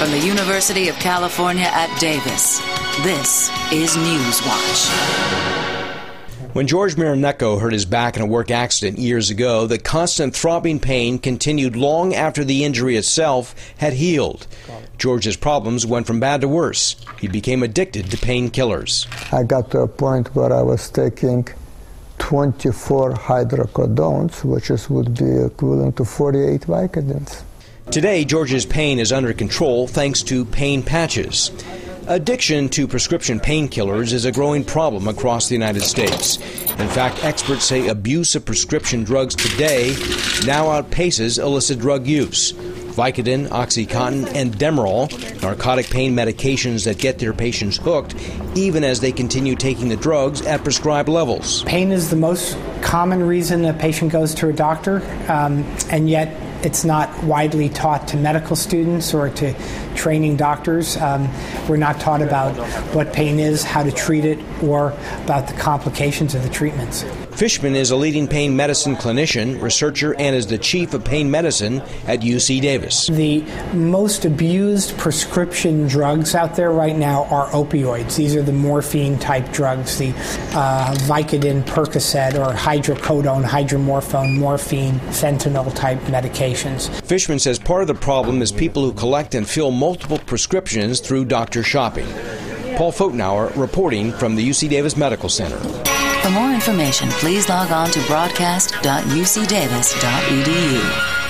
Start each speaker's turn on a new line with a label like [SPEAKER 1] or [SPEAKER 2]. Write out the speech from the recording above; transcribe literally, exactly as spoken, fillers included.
[SPEAKER 1] from the University of California at Davis, this is Newswatch.
[SPEAKER 2] When George Mironeko hurt his back in a work accident years ago, the constant throbbing pain continued long after the injury itself had healed. George's problems went from bad to worse. He became addicted to painkillers.
[SPEAKER 3] I got to a point where I was taking twenty-four hydrocodones, which is, would be equivalent to forty-eight Vicodins.
[SPEAKER 2] Today, George's pain is under control thanks to pain patches. Addiction to prescription painkillers is a growing problem across the United States. In fact, experts say abuse of prescription drugs today now outpaces illicit drug use. Vicodin, OxyContin, and Demerol, narcotic pain medications that get their patients hooked, even as they continue taking the drugs at prescribed levels.
[SPEAKER 4] Pain is the most common reason a patient goes to a doctor, um, and yet it's not widely taught to medical students or to training doctors. Um, we're not taught about what pain is, how to treat it, or about the complications of the treatments.
[SPEAKER 2] Fishman is a leading pain medicine clinician, researcher, and is the chief of pain medicine at U C Davis.
[SPEAKER 4] The most abused prescription drugs out there right now are opioids. These are the morphine-type drugs, the uh, Vicodin, Percocet, or hydrocodone, hydromorphone, morphine, fentanyl-type medications.
[SPEAKER 2] Fishman says part of the problem is people who collect and fill multiple prescriptions through doctor shopping. Paul Fotenauer reporting from the U C Davis Medical Center.
[SPEAKER 1] For more information, please log on to broadcast dot u c davis dot e d u.